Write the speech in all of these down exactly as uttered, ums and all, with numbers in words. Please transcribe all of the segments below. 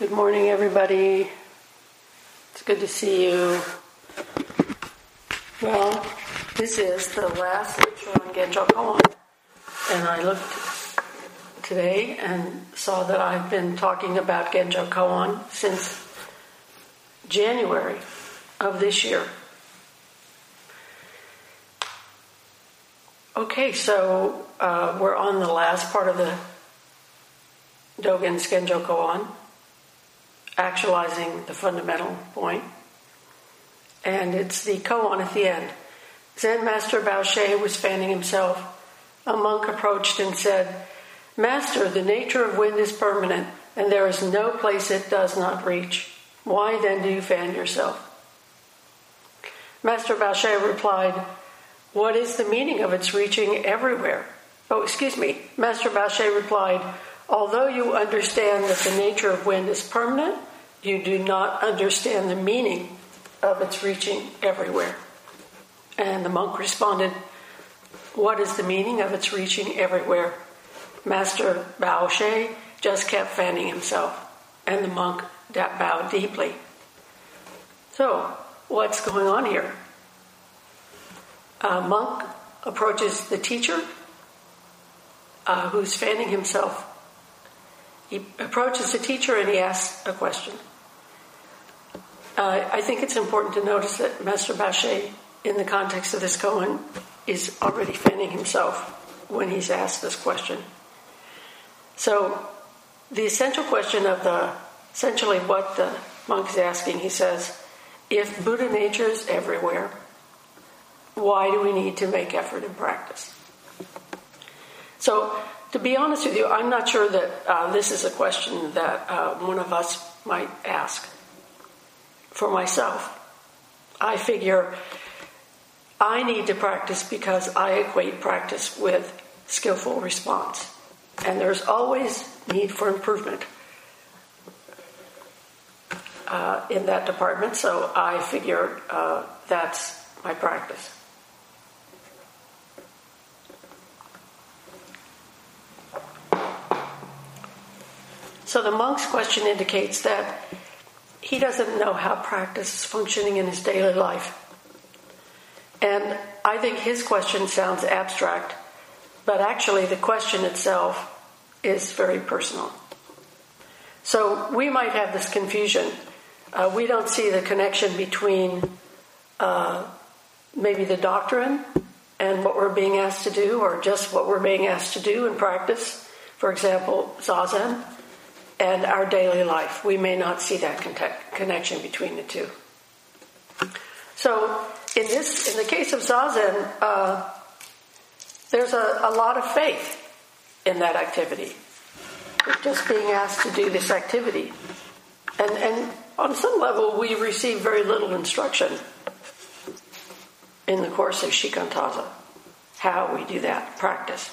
Good morning, everybody. It's good to see you. Well, this is the last lecture on Genjo Koan. And I looked today and saw that I've been talking about Genjo Koan since January of this year. Okay, so uh, we're on the last part of the Dogen's Genjo Koan, actualizing the fundamental point. And it's the koan at the end. Zen Master Baoshe was fanning himself. A monk approached and said, "Master, the nature of wind is permanent, and there is no place it does not reach. Why then do you fan yourself?" Master Baoshe replied, "What is the meaning of its reaching everywhere?" Oh, excuse me. Master Baoshe replied, "Although you understand that the nature of wind is permanent, you do not understand the meaning of its reaching everywhere." And the monk responded, "What is the meaning of its reaching everywhere?" Master Baoshe just kept fanning himself, and the monk bowed deeply. So, what's going on here? A monk approaches the teacher, uh, who's fanning himself. He approaches the teacher and he asks a question. Uh, I think it's important to notice that Master Baoshe, in the context of this koan, is already fanning himself when he's asked this question. So, the essential question of the, essentially what the monk is asking, he says, if Buddha nature is everywhere, why do we need to make effort and practice? So, to be honest with you, I'm not sure that uh, this is a question that uh, one of us might ask. For myself, I figure I need to practice because I equate practice with skillful response. And there's always need for improvement uh, in that department, so I figure uh, that's my practice. So the monk's question indicates that he doesn't know how practice is functioning in his daily life. And I think his question sounds abstract, but actually the question itself is very personal. So we might have this confusion. Uh, we don't see the connection between uh, maybe the doctrine and what we're being asked to do, or just what we're being asked to do in practice. For example, Zazen. And our daily life. We may not see that con- connection between the two. So, in this, in the case of Zazen, uh, there's a, a lot of faith in that activity. We're just being asked to do this activity. And, and on some level, we receive very little instruction in the course of Shikantaza, how we do that, practice.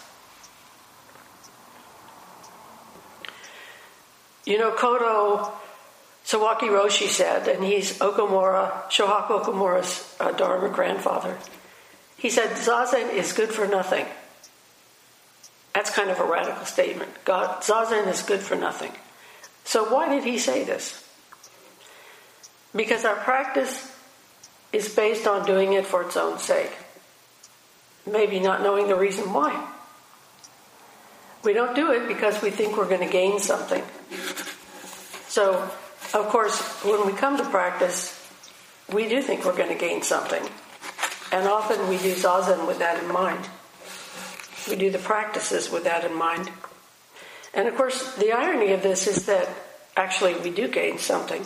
You know, Kodo Sawaki Roshi said, and he's Okumura, Shohaku Okumura's uh, Dharma grandfather, he said, Zazen is good for nothing. That's kind of a radical statement. God, Zazen is good for nothing. So why did he say this? Because our practice is based on doing it for its own sake. Maybe not knowing the reason why. We don't do it because we think we're going to gain something. So, of course, when we come to practice, we do think we're going to gain something. And often we do Zazen with that in mind. We do the practices with that in mind. And of course, the irony of this is that actually we do gain something.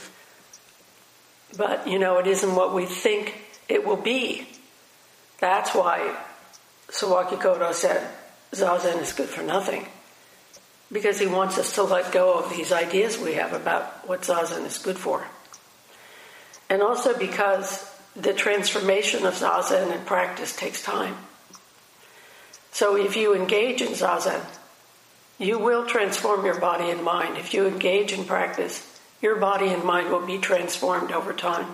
But, you know, it isn't what we think it will be. That's why Sawaki Kodo said, Zazen is good for nothing, because he wants us to let go of these ideas we have about what Zazen is good for. And also because the transformation of Zazen and practice takes time. So if you engage in Zazen, you will transform your body and mind. If you engage in practice, your body and mind will be transformed over time.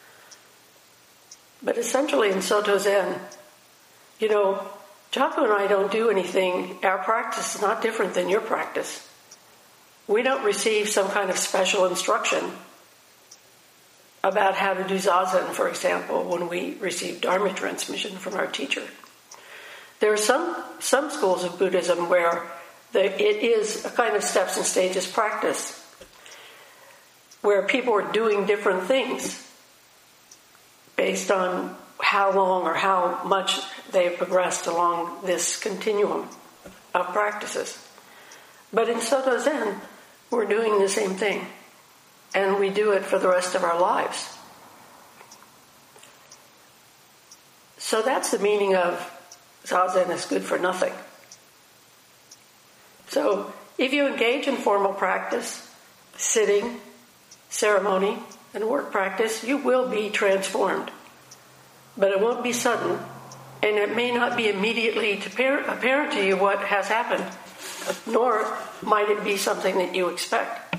But essentially in Soto Zen, you know, Jaku and I don't do anything. Our practice is not different than your practice. We don't receive some kind of special instruction about how to do Zazen, for example, when we receive Dharma transmission from our teacher. There are some, some schools of Buddhism where the, it is a kind of steps and stages practice, where people are doing different things based on how long or how much they've progressed along this continuum of practices. But in Soto Zen, we're doing the same thing, and we do it for the rest of our lives. So that's the meaning of Zazen is good for nothing. So if you engage in formal practice, sitting, ceremony, and work practice, you will be transformed. But it won't be sudden, and it may not be immediately apparent to you what has happened, nor might it be something that you expect.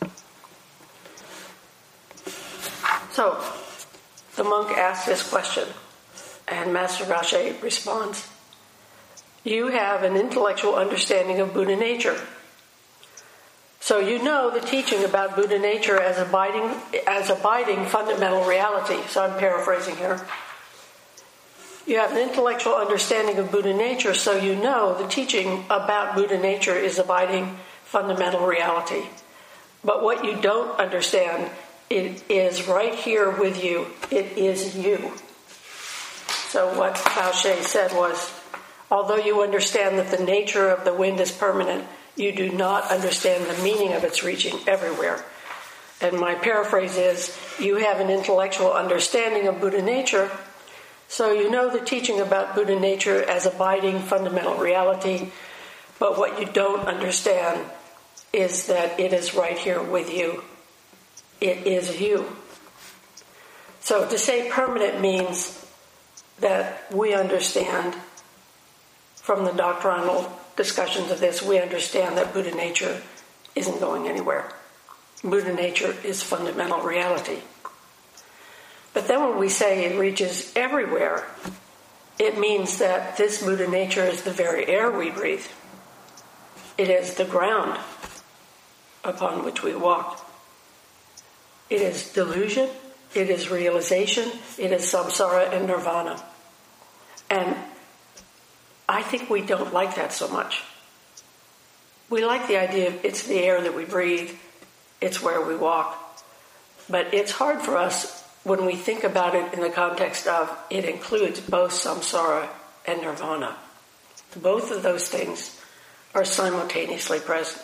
So, the monk asks this question, and Master Rache responds, "You have an intellectual understanding of Buddha nature. So you know the teaching about Buddha nature as abiding, as abiding fundamental reality." So I'm paraphrasing here. You have an intellectual understanding of Buddha nature, so you know the teaching about Buddha nature is abiding fundamental reality. But what you don't understand, it is right here with you. It is you. So what Lao She said was, although you understand that the nature of the wind is permanent, you do not understand the meaning of its reaching everywhere. And my paraphrase is, you have an intellectual understanding of Buddha nature, so you know the teaching about Buddha nature as abiding fundamental reality, but what you don't understand is that it is right here with you. It is you. So to say permanent means that we understand from the doctrinal discussions of this, we understand that Buddha nature isn't going anywhere. Buddha nature is fundamental reality. But then when we say it reaches everywhere, it means that this Buddha nature is the very air we breathe. It is the ground upon which we walk. It is delusion, it is realization, it is samsara and nirvana. And I think we don't like that so much. We like the idea of it's the air that we breathe, it's where we walk. But it's hard for us when we think about it in the context of it includes both samsara and nirvana. Both of those things are simultaneously present.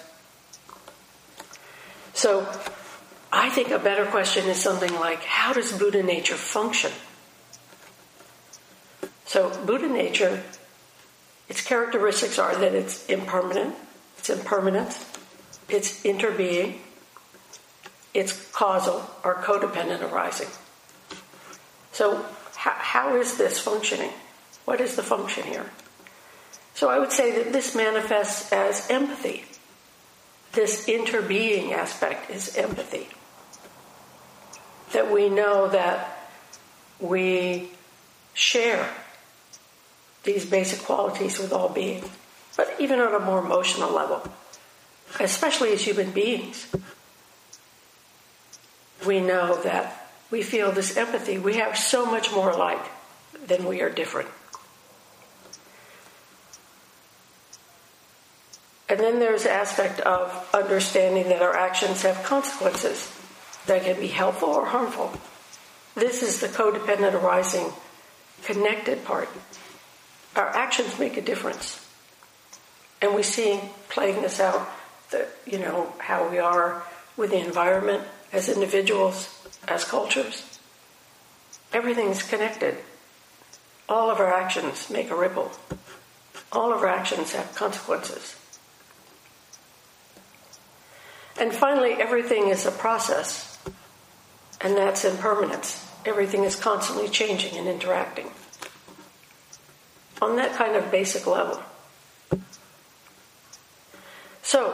So I think a better question is something like, how does Buddha nature function? So Buddha nature, its characteristics are that it's impermanent, it's impermanent, it's interbeing, it's causal or codependent arising. So how, how is this functioning? What is the function here? So I would say that this manifests as empathy. This interbeing aspect is empathy. That we know that we share these basic qualities with all beings, but even on a more emotional level, especially as human beings, we know that we feel this empathy. We have so much more alike than we are different. And then there's the aspect of understanding that our actions have consequences that can be helpful or harmful. This is the codependent arising connected part. Our actions make a difference. And we see playing this out, that, you know, how we are with the environment as individuals, as cultures. Everything's connected. All of our actions make a ripple. All of our actions have consequences. And finally, everything is a process, and that's impermanence. Everything is constantly changing and interacting. On that kind of basic level. So,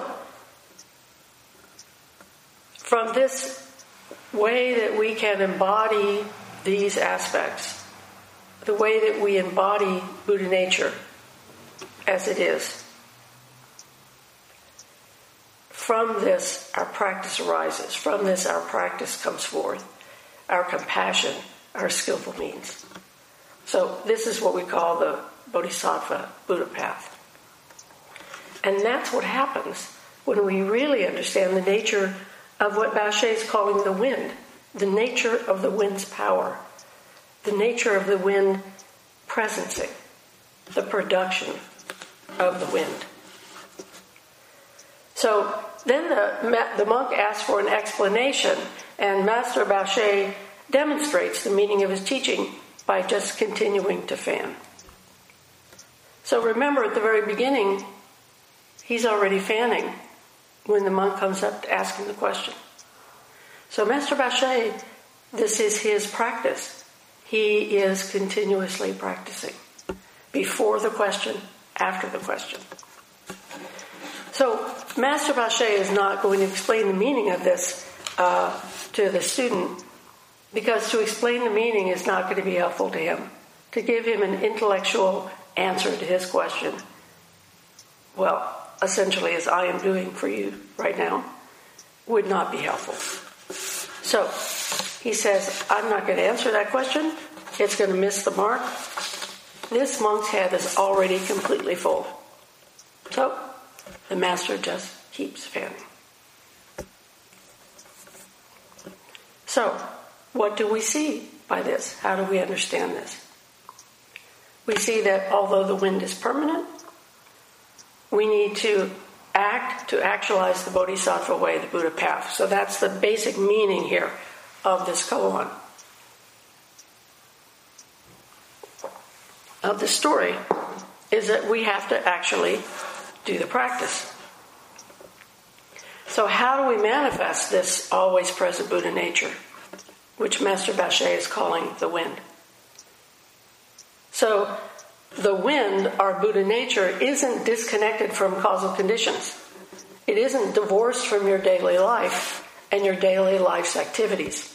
from this way that we can embody these aspects, the way that we embody Buddha nature as it is, From this, our practice arises. From this, our practice comes forth. Our compassion, our skillful means. So this is what we call the Bodhisattva Buddha path. And that's what happens when we really understand the nature of what Bao Xie is calling the wind, the nature of the wind's power, the nature of the wind presencing, the production of the wind. So then the, the monk asks for an explanation, and Master Bao Xie demonstrates the meaning of his teaching by just continuing to fan. So remember, at the very beginning, he's already fanning when the monk comes up to ask him the question. So Master Bao Xie, this is his practice. He is continuously practicing. Before the question, after the question. So Master Bao Xie is not going to explain the meaning of this uh, to the student, because to explain the meaning is not going to be helpful to him. To give him an intellectual answer to his question, well, essentially as I am doing for you right now, would not be helpful. So he says, I'm not going to answer that question. It's going to miss the mark. This monk's head is already completely full. So the master just keeps fanning. So what do we see by this? How do we understand this? We see that although the wind is permanent, we need to act to actualize the Bodhisattva way, the Buddha path. So that's the basic meaning here of this koan. Of the story is that we have to actually do the practice. So how do we manifest this always present Buddha nature, which Master Bao Xie is calling the wind? So the wind, our Buddha nature, isn't disconnected from causal conditions. It isn't divorced from your daily life and your daily life's activities.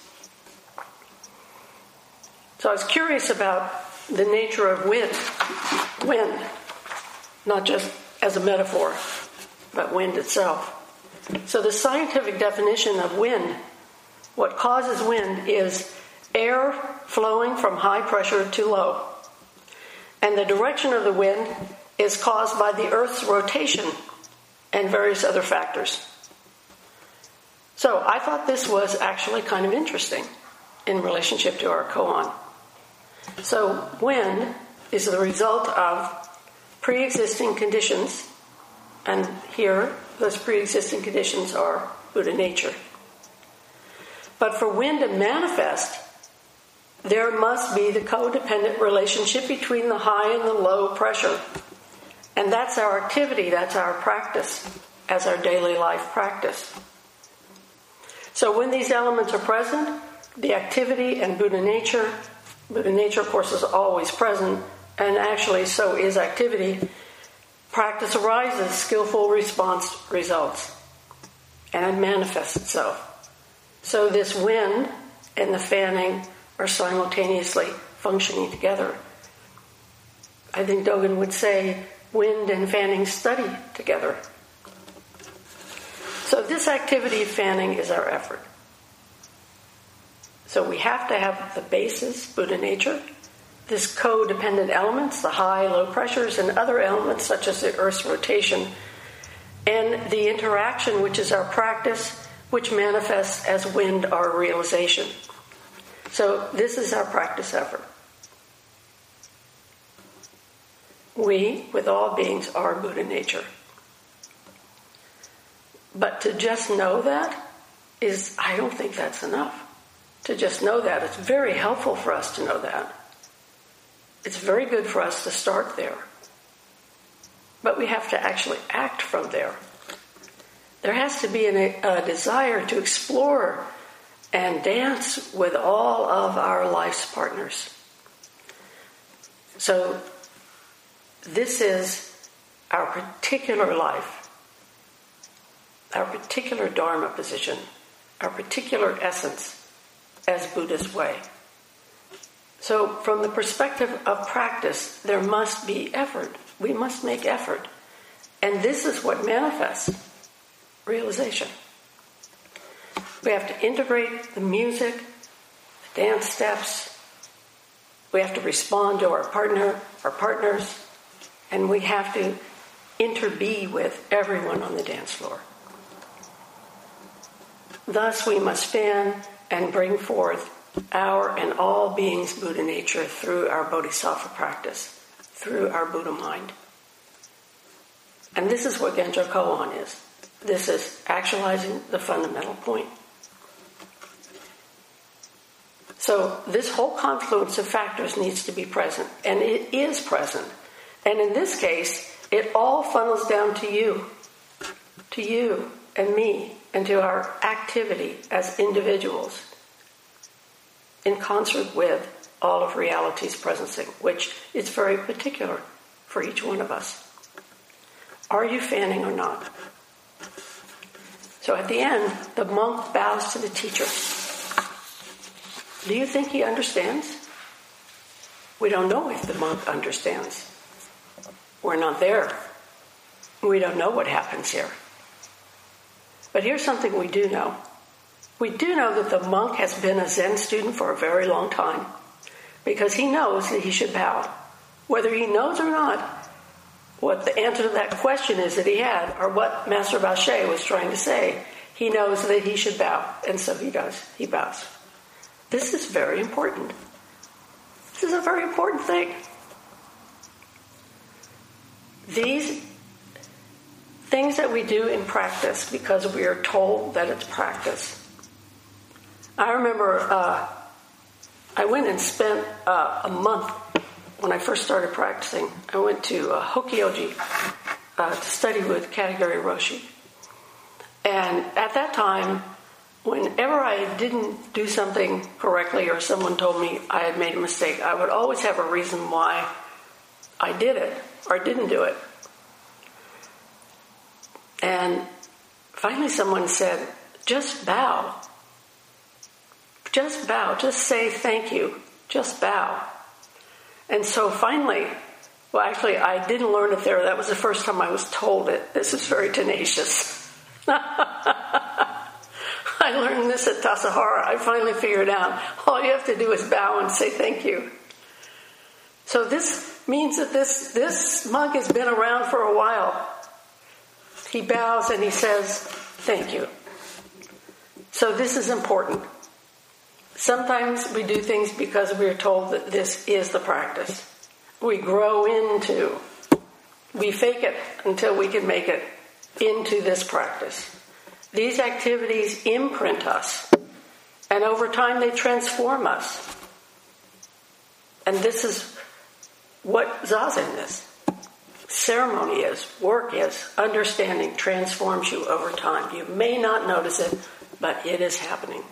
So I was curious about the nature of wind, wind, not just as a metaphor, but wind itself. So the scientific definition of wind, what causes wind, is air flowing from high pressure to low. And the direction of the wind is caused by the Earth's rotation and various other factors. So I thought this was actually kind of interesting in relationship to our koan. So wind is the result of pre-existing conditions, and here those pre-existing conditions are Buddha nature. But for wind to manifest, there must be the codependent relationship between the high and the low pressure. And that's our activity, that's our practice, as our daily life practice. So when these elements are present, the activity and Buddha nature, Buddha nature of course is always present, and actually so is activity, practice arises, skillful response results, and it manifests itself. So this wind and the fanning are simultaneously functioning together. I think Dogen would say wind and fanning study together. So this activity of fanning is our effort. So we have to have the basis, Buddha nature, this codependent elements, the high, low pressures, and other elements such as the Earth's rotation, and the interaction, which is our practice, which manifests as wind, our realization. So this is our practice effort. We, with all beings, are Buddha nature. But to just know that is, I don't think that's enough. To just know that, it's very helpful for us to know that. It's very good for us to start there. But we have to actually act from there. There has to be an, a desire to explore and dance with all of our life's partners. So this is our particular life, our particular Dharma position, our particular essence as Buddha's way. So from the perspective of practice, there must be effort. We must make effort. And this is what manifests. realization. We have to integrate the music, the dance steps. We have to respond to our partner, our partners, and we have to interbe with everyone on the dance floor. Thus, we must fan and bring forth our and all beings' Buddha nature through our Bodhisattva practice, through our Buddha mind. And this is what Genjo Koan is. This is actualizing the fundamental point. So this whole confluence of factors needs to be present, and it is present. And in this case, it all funnels down to you, to you and me, and to our activity as individuals, in concert with all of reality's presencing, which is very particular for each one of us. Are you fanning or not? So at the end, the monk bows to the teacher. Do you think he understands? We don't know if the monk understands. We're not there. We don't know what happens here. But here's something we do know. We do know that the monk has been a Zen student for a very long time, because he knows that he should bow. Whether he knows or not what the answer to that question is that he had, or what Master Bache was trying to say, he knows that he should bow, and so he does. He bows. This is very important. This is a very important thing. These things that we do in practice because we are told that it's practice. I remember uh, I went and spent uh, a month when I first started practicing. I went to uh, Hokyoji uh, to study with Katagiri Roshi. And at that time, whenever I didn't do something correctly or someone told me I had made a mistake, I would always have a reason why I did it or didn't do it. And finally someone said, just bow. Just bow. Just say thank you. Just bow. And so finally, well actually I didn't learn it there. That was the first time I was told it. This is very tenacious. I learned this at Tassajara. I finally figured out all you have to do is bow and say thank you. So this means that this, this monk has been around for a while. He bows and he says, thank you. So this is important. Sometimes we do things because we are told that this is the practice. We grow into, we fake it until we can make it into this practice. These activities imprint us, and over time they transform us. And this is what Zazen is. Ceremony is, work is, understanding transforms you over time. You may not notice it, but it is happening.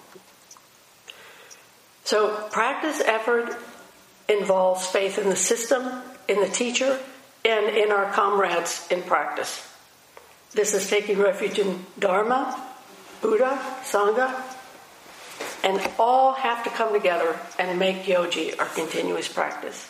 So practice effort involves faith in the system, in the teacher, and in our comrades in practice. This is taking refuge in Dharma, Buddha, Sangha, and all have to come together and make Gyoji our continuous practice.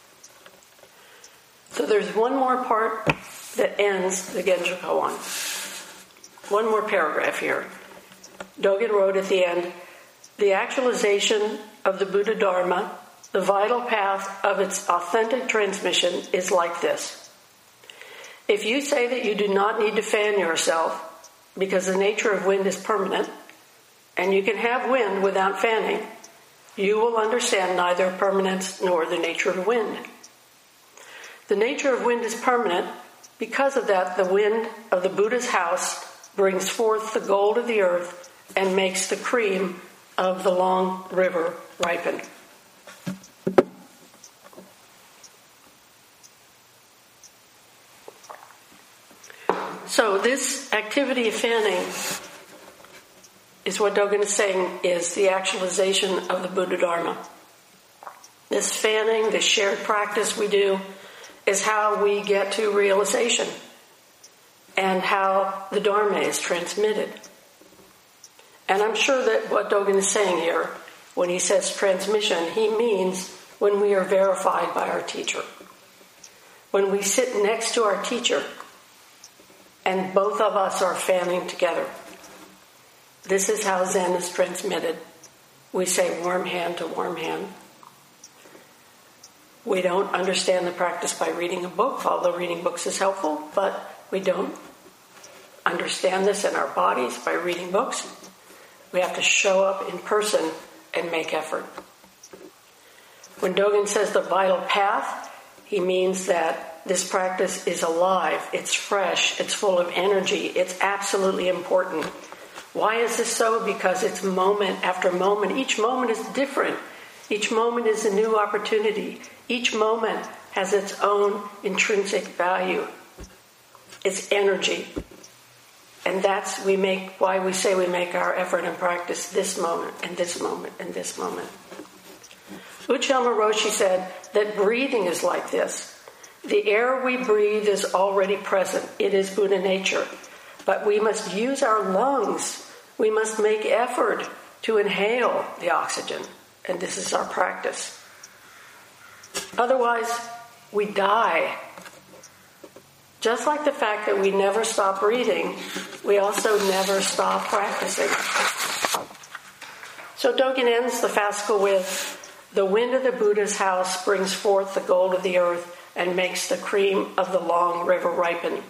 So there's one more part that ends the Genjo Koan. One more paragraph here. Dogen wrote at the end, the actualization of the Buddha Dharma, the vital path of its authentic transmission, is like this. If you say that you do not need to fan yourself because the nature of wind is permanent, and you can have wind without fanning, you will understand neither permanence nor the nature of wind. The nature of wind is permanent. Because of that, the wind of the Buddha's house brings forth the gold of the earth and makes the cream of the long river ripen. So this activity of fanning is what Dogen is saying is the actualization of the Buddha Dharma. This fanning, this shared practice we do, is how we get to realization and how the Dharma is transmitted. And I'm sure that what Dogen is saying here, when he says transmission, he means when we are verified by our teacher. When we sit next to our teacher and both of us are fanning together. This is how Zen is transmitted. We say warm hand to warm hand. We don't understand the practice by reading a book, although reading books is helpful, but we don't understand this in our bodies by reading books. We have to show up in person and make effort. When Dogen says the vital path, he means that this practice is alive, it's fresh, it's full of energy, it's absolutely important. Why is this so? Because it's moment after moment. Each moment is different. Each moment is a new opportunity. Each moment has its own intrinsic value. It's energy. And that's we make why we say we make our effort and practice this moment and this moment and this moment. Uchiyama Roshi said that breathing is like this. The air we breathe is already present. It is Buddha nature. But we must use our lungs. We must make effort to inhale the oxygen. And this is our practice. Otherwise, we die. Just like the fact that we never stop breathing, we also never stop practicing. So Dogen ends the fascicle with, the wind of the Buddha's house brings forth the gold of the earth and makes the cream of the long river ripen.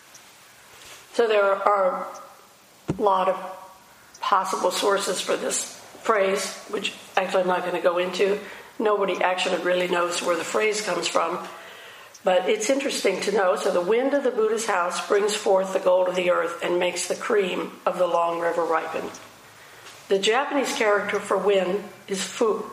So there are a lot of possible sources for this phrase, which actually I'm not going to go into. Nobody actually really knows where the phrase comes from. But it's interesting to know. So the wind of the Buddha's house brings forth the gold of the earth and makes the cream of the long river ripen. The Japanese character for wind is fu.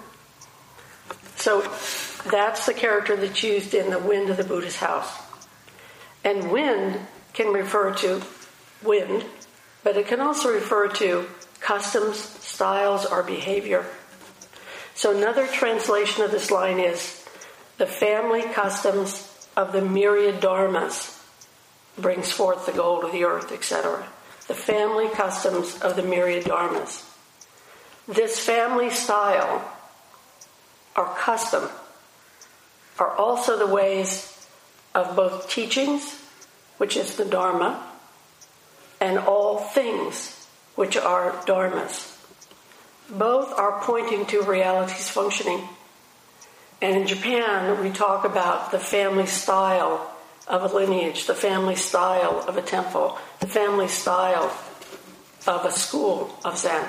So that's the character that's used in the wind of the Buddha's house. And wind can refer to wind, but it can also refer to customs, styles, or behavior. So another translation of this line is, the family customs of the myriad dharmas brings forth the gold of the earth, et cetera. The family customs of the myriad dharmas. This family style, or custom, are also the ways of both teachings, which is the dharma, and all things, which are dharmas. Both are pointing to reality's functioning. And in Japan, we talk about the family style of a lineage, the family style of a temple, the family style of a school of Zen.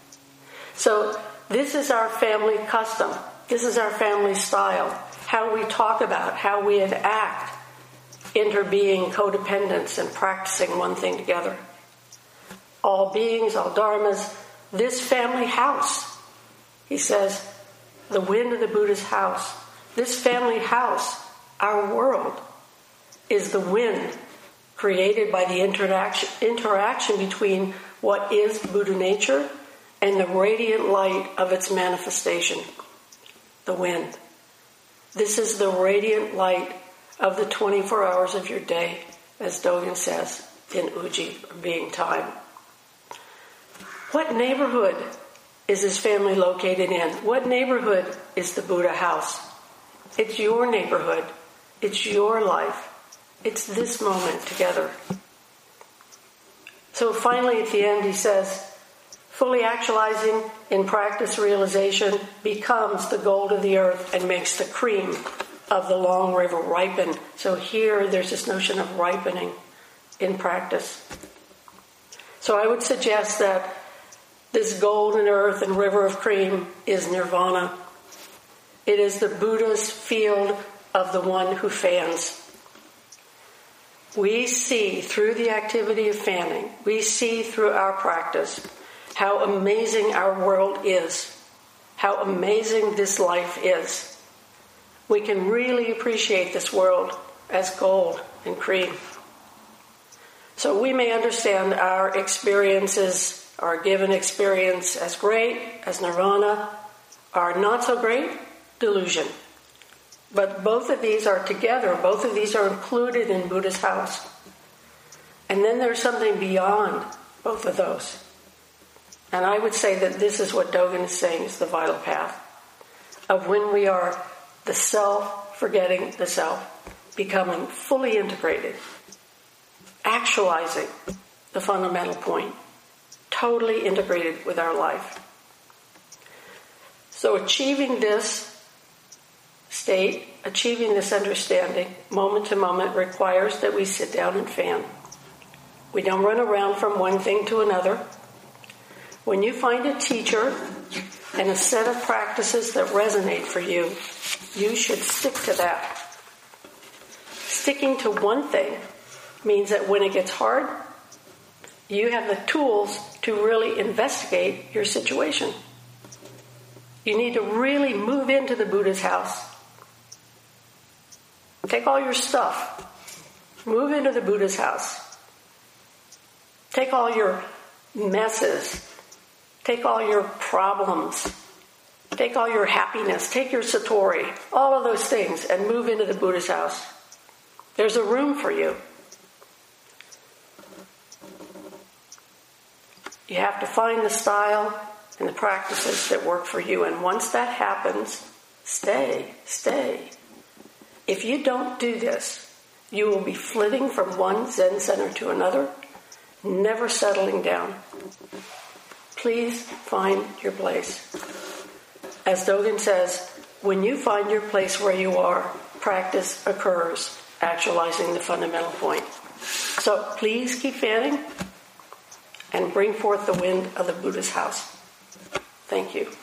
So this is our family custom. This is our family style. How we talk about, how we enact interbeing codependence and practicing one thing together. All beings, all dharmas, this family house. He says, the wind of the Buddha's house. This family house, our world, is the wind created by the interaction, interaction between what is Buddha nature and the radiant light of its manifestation, the wind. This is the radiant light of the twenty-four hours of your day, as Dogen says in Uji, being time. What neighborhood is his family located in? What neighborhood is the Buddha house? It's your neighborhood. It's your life. It's this moment together. So finally at the end he says, fully actualizing in practice realization becomes the gold of the earth and makes the cream of the long river ripen. So here there's this notion of ripening in practice. So I would suggest that this golden earth and river of cream is nirvana. It is the Buddha's field of the one who fans. We see through the activity of fanning, we see through our practice how amazing our world is, how amazing this life is. We can really appreciate this world as gold and cream. So we may understand our experiences, our given experience as great, as nirvana, our not so great, delusion. But both of these are together, both of these are included in Buddha's house. And then there's something beyond both of those. And I would say that this is what Dogen is saying is the vital path of when we are the self forgetting the self, becoming fully integrated actualizing the fundamental point, totally integrated with our life. So achieving this state, achieving this understanding, moment to moment, requires that we sit down and fan. We don't run around from one thing to another. When you find a teacher and a set of practices that resonate for you, you should stick to that. Sticking to one thing means that when it gets hard, you have the tools to really investigate your situation. You need to really move into the Buddha's house. Take all your stuff. Move into the Buddha's house. Take all your messes. Take all your problems. Take all your happiness. Take your satori. All of those things and move into the Buddha's house. There's a room for you. You have to find the style and the practices that work for you. And once that happens, stay, stay. If you don't do this, you will be flitting from one Zen center to another, never settling down. Please find your place. As Dogen says, when you find your place where you are, practice occurs, actualizing the fundamental point. So please keep fanning and bring forth the wind of the Buddha's house. Thank you.